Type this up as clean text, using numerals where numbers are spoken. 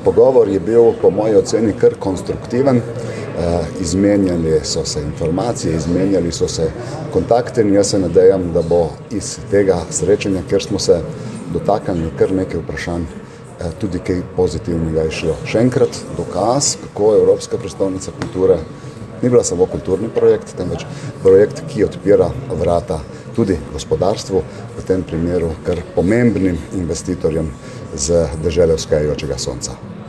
Pogovor je bil po moji oceni kar konstruktiven. Izmenjali so se informacije, izmenjali so se kontakte in jaz se nadejam, da bo iz tega srečanja, kjer smo se dotaknili kar nekaj vprašanj, tudi kaj pozitivnega išlo. Še enkrat dokaz, kako Evropska prestolnica kulture ni bila samo kulturni projekt, temveč projekt, ki odpira vrata tudi gospodarstvu, v tem primeru kar pomembnim investitorjem z dežele vzhajajočega sonca.